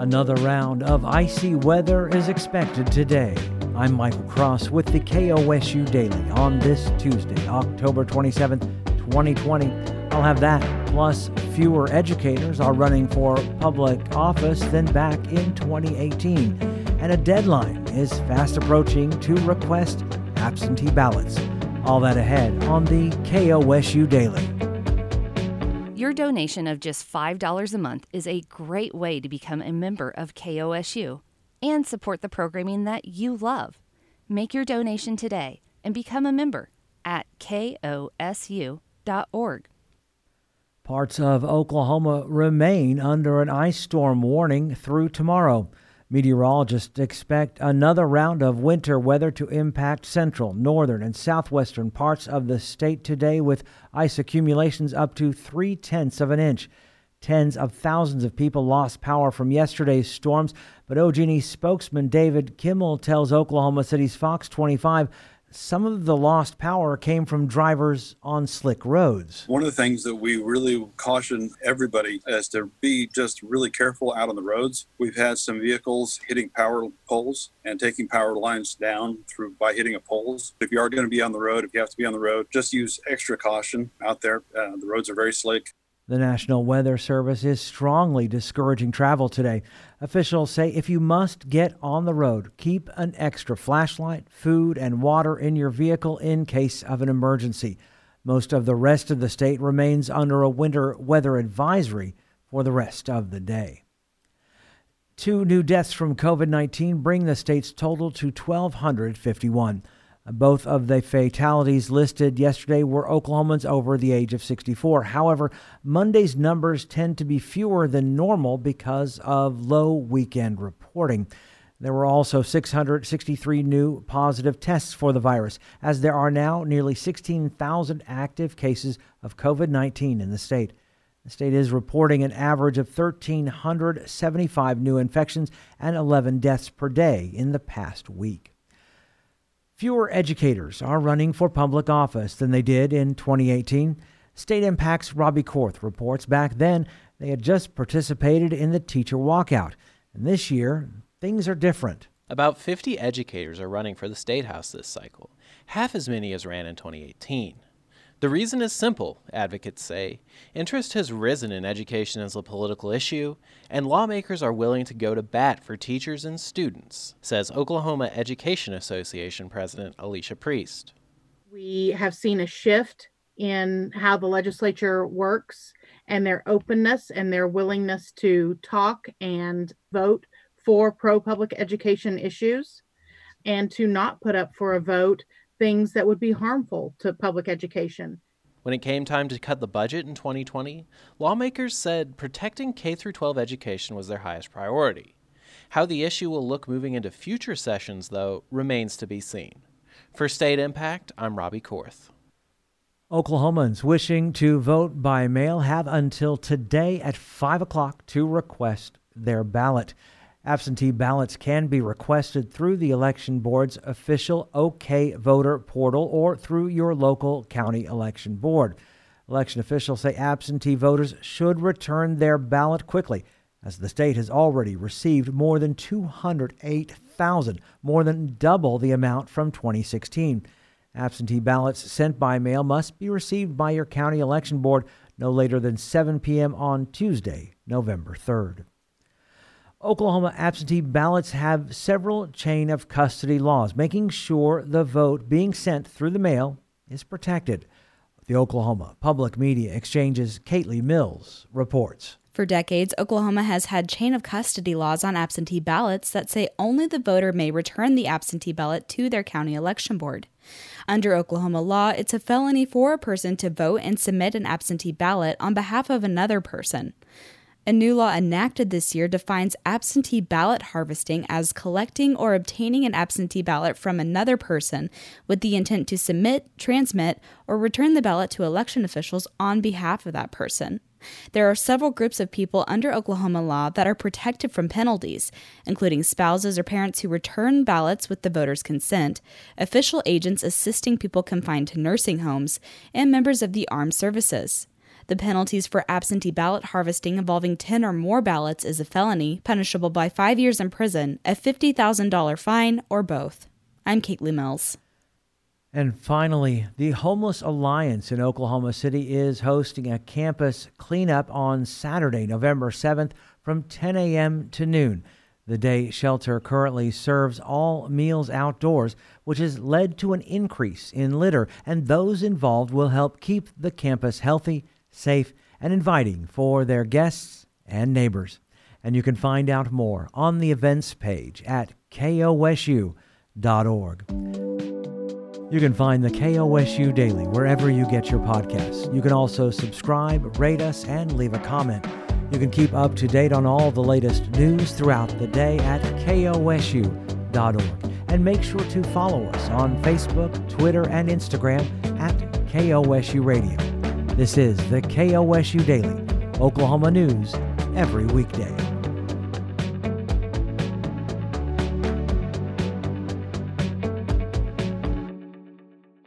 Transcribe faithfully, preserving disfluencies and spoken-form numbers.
Another round of icy weather is expected today. I'm Michael Cross with the K O S U Daily on this Tuesday, October twenty-seventh, twenty twenty. I'll have that, plus fewer educators are running for public office than back in twenty eighteen. And a deadline is fast approaching to request absentee ballots. All that ahead on the K O S U Daily. Your donation of just five dollars a month is a great way to become a member of K O S U and support the programming that you love. Make your donation today and become a member at K O S U dot org. Parts of Oklahoma remain under an ice storm warning through tomorrow. Meteorologists expect another round of winter weather to impact central, northern, and southwestern parts of the state today, with ice accumulations up to three-tenths of an inch. Tens of thousands of people lost power from yesterday's storms, but O G and E spokesman David Kimmel tells Oklahoma City's Fox twenty-five some of the lost power came from drivers on slick roads. One of the things that we really caution everybody is to be just really careful out on the roads. We've had some vehicles hitting power poles and taking power lines down through by hitting a poles. If you are going to be on the road, if you have to be on the road, just use extra caution out there. Uh, the roads are very slick. The National Weather Service is strongly discouraging travel today. Officials say if you must get on the road, keep an extra flashlight, food, and water in your vehicle in case of an emergency. Most of the rest of the state remains under a winter weather advisory for the rest of the day. Two new deaths from covid nineteen bring the state's total to one thousand two hundred fifty-one. Both of the fatalities listed yesterday were Oklahomans over the age of sixty-four. However, Monday's numbers tend to be fewer than normal because of low weekend reporting. There were also six hundred sixty-three new positive tests for the virus, as there are now nearly sixteen thousand active cases of covid nineteen in the state. The state is reporting an average of one thousand three hundred seventy-five new infections and eleven deaths per day in the past week. Fewer educators are running for public office than they did in twenty eighteen. State Impact's Robbie Korth reports back then they had just participated in the teacher walkout. And this year, things are different. About fifty educators are running for the State House this cycle, half as many as ran in twenty eighteen. The reason is simple, advocates say. Interest has risen in education as a political issue, and lawmakers are willing to go to bat for teachers and students, says Oklahoma Education Association President Alicia Priest. We have seen a shift in how the legislature works and their openness and their willingness to talk and vote for pro-public education issues, and to not put up for a vote things that would be harmful to public education. When it came time to cut the budget in twenty twenty, lawmakers said protecting K through twelve education was their highest priority. How the issue will look moving into future sessions, though, remains to be seen. For State Impact, I'm Robbie Korth. Oklahomans wishing to vote by mail have until today at five o'clock to request their ballot. Absentee ballots can be requested through the election board's official OK Voter portal or through your local county election board. Election officials say absentee voters should return their ballot quickly, as the state has already received more than two hundred eight thousand, more than double the amount from twenty sixteen. Absentee ballots sent by mail must be received by your county election board no later than seven p.m. on Tuesday, November third. Oklahoma absentee ballots have several chain of custody laws, making sure the vote being sent through the mail is protected. The Oklahoma Public Media Exchange's Caitley Mills reports. For decades, Oklahoma has had chain of custody laws on absentee ballots that say only the voter may return the absentee ballot to their county election board. Under Oklahoma law, it's a felony for a person to vote and submit an absentee ballot on behalf of another person. A new law enacted this year defines absentee ballot harvesting as collecting or obtaining an absentee ballot from another person with the intent to submit, transmit, or return the ballot to election officials on behalf of that person. There are several groups of people under Oklahoma law that are protected from penalties, including spouses or parents who return ballots with the voter's consent, official agents assisting people confined to nursing homes, and members of the armed services. The penalties for absentee ballot harvesting involving ten or more ballots is a felony, punishable by five years in prison, a fifty thousand dollars fine, or both. I'm Caitlin Mills. And finally, the Homeless Alliance in Oklahoma City is hosting a campus cleanup on Saturday, November seventh from ten a.m. to noon. The day shelter currently serves all meals outdoors, which has led to an increase in litter, and those involved will help keep the campus healthy, safe, and inviting for their guests and neighbors. And you can find out more on the events page at K O S U dot org. You can find the K O S U Daily wherever you get your podcasts. You can also subscribe, rate us, and leave a comment. You can keep up to date on all the latest news throughout the day at K O S U dot org. And make sure to follow us on Facebook, Twitter, and Instagram at K O S U Radio. This is the K O S U Daily, Oklahoma news every weekday.